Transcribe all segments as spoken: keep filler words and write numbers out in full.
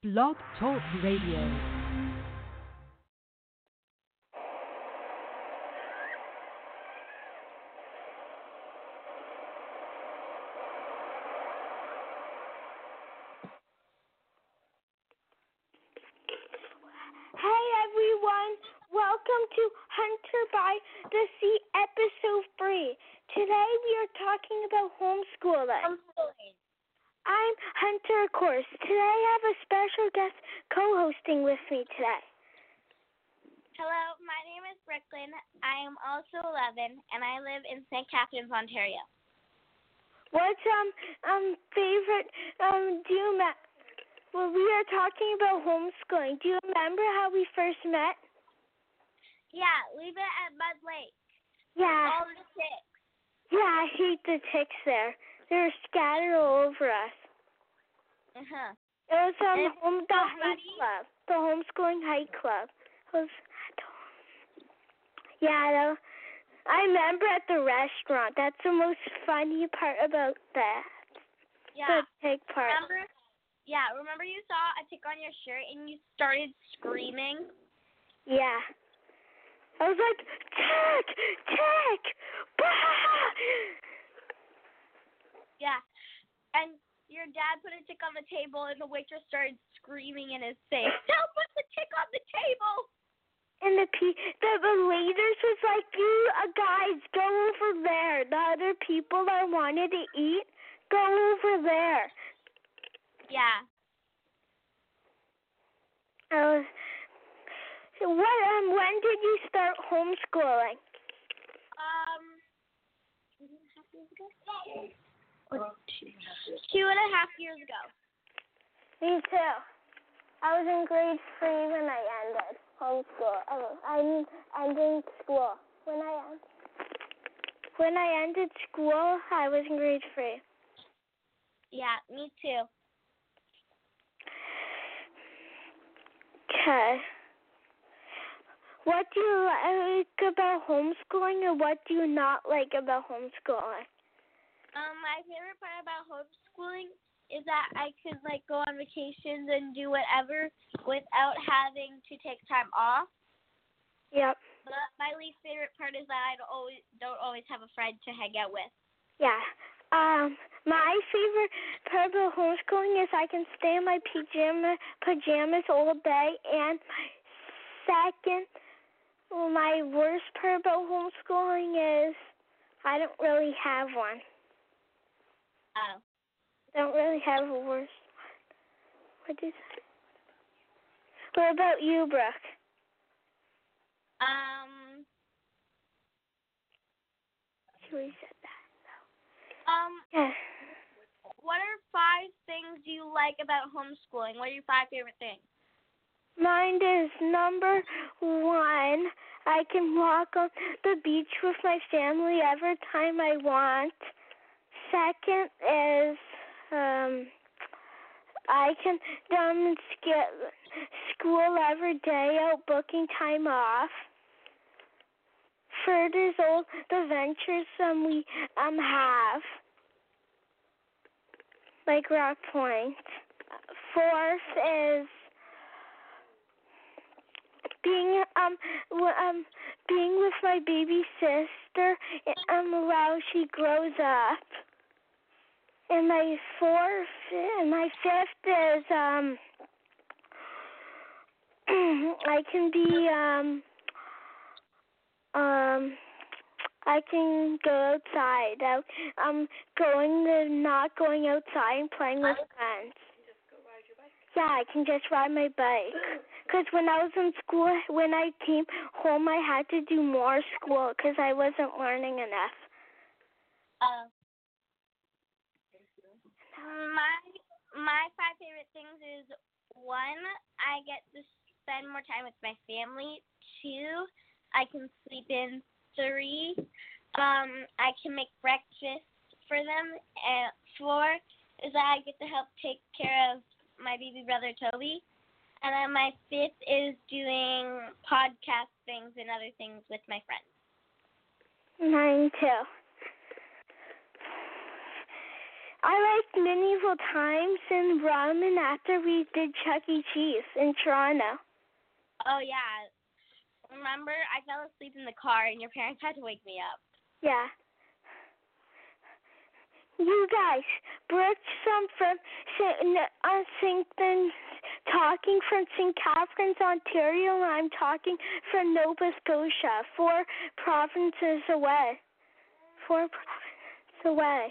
Blog Talk Radio. Hey everyone, welcome to Hunter by the Sea episode three. Today we are talking about homeschooling. Homeschooling. I'm Hunter, of course. Today I have a special guest co-hosting with me today. Hello, my name is Brooklyn. I am also eleven, and I live in Saint Catharines, Ontario. What's um um favorite um do you ma- well we are talking about homeschooling. Do you remember how we first met? Yeah, we met at Mud Lake. Yeah. All the ticks. Yeah, I hate the ticks there. They're scattered all over us. Uh huh. It was um And home, the so hike funny. club, the homeschooling hike club. It was, yeah, though. I remember at the restaurant. That's the most funny part about that. Yeah. The pig part. Remember? Yeah. Remember you saw a tick on your shirt and you started screaming? Yeah. I was like, tick, tick, bah! Yeah. And your dad put a tick on the table, and the waitress started screaming in his face. Don't put the tick on the table. And the pe- the, the waiters was like, you uh, guys, go over there. The other people that wanted to eat, go over there. Yeah. I was, so what, um, when did you start homeschooling? Um, two and a half years ago? Or two, two and a half years ago. Me too. I was in grade three when I ended homeschool. Oh, I ended school. When I ended, when I ended school, I was in grade three. Yeah, me too. Okay. What do you like about homeschooling, and what do you not like about homeschooling? Um, my favorite part about homeschooling is that I could like go on vacations and do whatever without having to take time off. Yep. But my least favorite part is that I don't always don't always have a friend to hang out with. Yeah. Um, my favorite part about homeschooling is I can stay in my pajama pajamas all day, and my second, well, my worst part about homeschooling is I don't really have one. Oh. I don't really have a worst one. What is that? What about you, Brooke? Um. She already said that. Um. Yeah. What are five things you like about homeschooling? What are your five favorite things? Mine is number one. I can walk on the beach with my family every time I want. Second is um, I can um, skip school every day out booking time off. Third is all the ventures um, we um have, like Rock Point. Fourth is being um w- um being with my baby sister um while she grows up. And my fourth and my fifth is um I can be um um I can go outside. I, I'm going to not going outside and playing with friends. Yeah, I can just ride my bike. Because when I was in school, when I came home, I had to do more school because I wasn't learning enough. Uh. My my five favorite things is one, I get to spend more time with my family. Two, I can sleep in. Three, um, I can make breakfast for them. And four is that I get to help take care of my baby brother Toby. And then my fifth is doing podcast things and other things with my friends. Mine too. I liked medieval times and ramen after we did Chuck E. Cheese in Toronto. Oh, yeah. Remember, I fell asleep in the car and your parents had to wake me up. Yeah. You guys, Brooke some from uh, Saint talking from Saint Catharines, Ontario, and I'm talking from Nova Scotia, four provinces away. Four provinces away.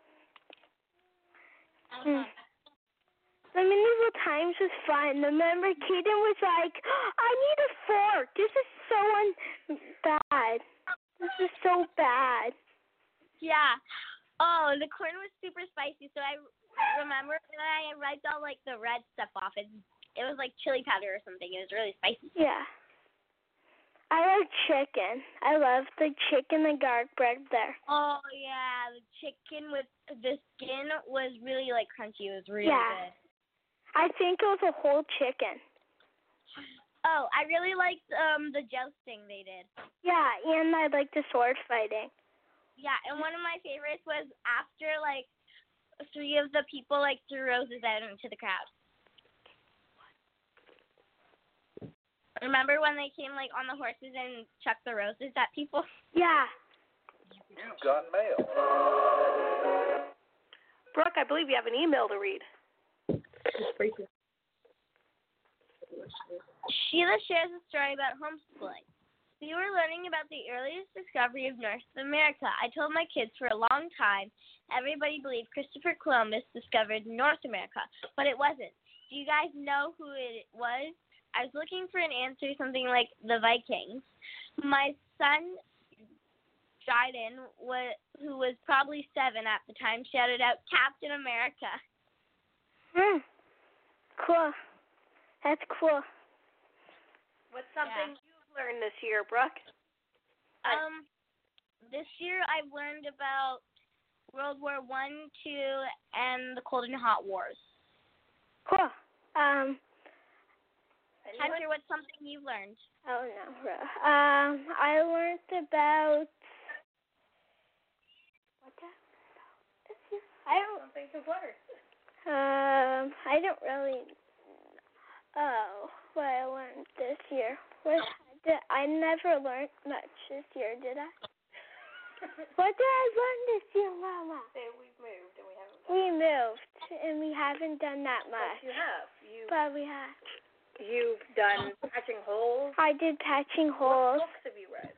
Uh-huh. Hmm. The medieval times was fun. Remember, Kaden was like, I need a fork. This is so un- bad. This is so bad. Yeah. Oh, the corn was super spicy, so I remember when I wiped all, like, the red stuff off. It, it was like chili powder or something. It was really spicy. Yeah. I like chicken. I love the chicken and garlic bread there. Oh, yeah. The chicken with the skin was really, like, crunchy. It was really Yeah. good. I think it was a whole chicken. Oh, I really liked um the jousting they did. Yeah, and I like the sword fighting. Yeah, and one of my favorites was after, like, three of the people, like, threw roses out into the crowd. Remember when they came, like, on the horses and chucked the roses at people? Yeah. You've got mail. Brooke, I believe you have an email to read. Sheila shares a story about homeschooling. We were learning about the earliest discovery of North America. I told my kids for a long time everybody believed Christopher Columbus discovered North America, but it wasn't. Do you guys know who it was? I was looking for an answer, something like the Vikings. My son, Jayden, who was probably seven at the time, shouted out, Captain America. Hmm. Cool. That's cool. What's something Yeah. you've learned this year, Brooke? Um, this year I've learned about World War One, Two, and the Cold and Hot Wars. Cool. Um. Hunter, what's something you've learned? Oh no. Um. I learned about. What the? I don't. Something to learn. Um. I don't really. Oh, what I learned this year. What did I never learned much this year, did I? What did I learn this year, Mama? Say we've moved and we haven't done We moved, and we haven't done that But much. you have. You, But we have. you've done patching holes. I did patching What holes. books have you read?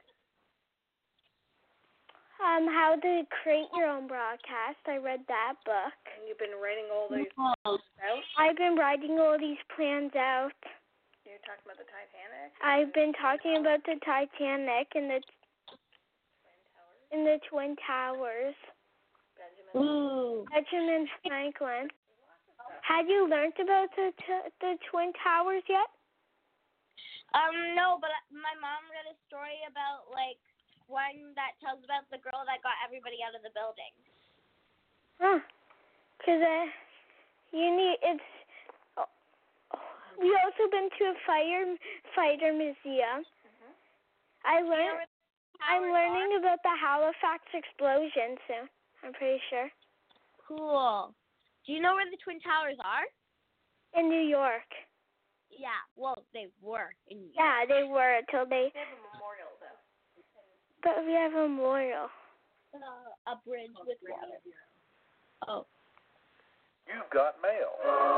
Um, how to create your own broadcast. I read that book. And you've been writing all these Oh. books out? I've been writing all these plans out. You're talking about the Titanic? I've been talking about the Titanic and the Twin Towers? and the Twin Towers. Benjamin? Ooh. Benjamin Franklin. Have you learned about the t- the Twin Towers yet? Um, no, but my mom read a story about, like, one that tells about the girl that got everybody out of the building. Huh. Because uh, you need, it's, oh, we also been to a fire fighter museum. Mm-hmm. I Do you know learned, where the I'm towers learning are? about the Halifax explosion soon, I'm pretty sure. Cool. Do you know where the Twin Towers are? In New York. Yeah, well, they were. In Yeah, they were until they, They have a memorial, though. but we have a memorial. uh, a bridge with water. Oh. You've got mail.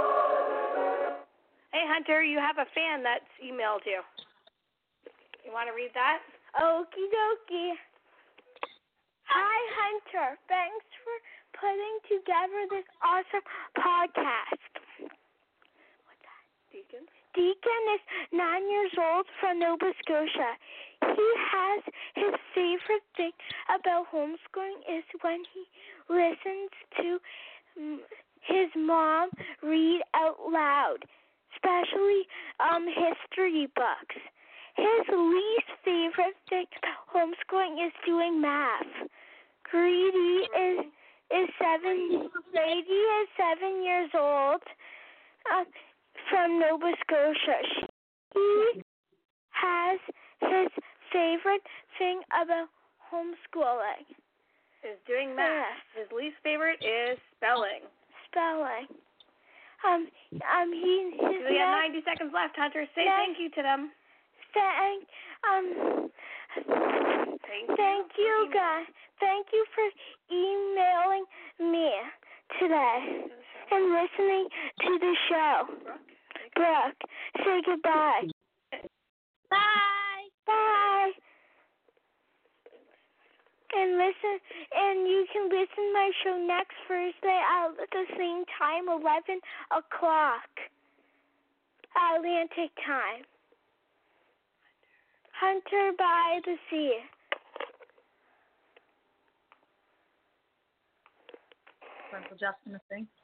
Hey, Hunter, you have a fan that's emailed you. You want to read that? Okie dokie. Hi, Hunter. Thanks for putting together this awesome podcast. What's that? Deacon? Deacon is nine years old from Nova Scotia. He has his favorite thing about homeschooling is when he listens to mm, his mom read out loud, especially um history books. His least favorite thing about homeschooling is doing math. Grady is is seven. Grady is seven years old. Uh, from Nova Scotia. He has his favorite thing about homeschooling. is doing math. Yes. His least favorite is spelling. Spelling. Um, um, he, his We have next ninety seconds left, Hunter. Say next- thank you to them. Thank, um, Thank, thank you, you, for guys. Thank you for emailing me today and listening to the show. Brooke, say goodbye. Bye. Bye. And listen, and you can listen to my show next Thursday at the same time, eleven o'clock Atlantic time. Hunter by the Sea. Uncle Justin, a thing.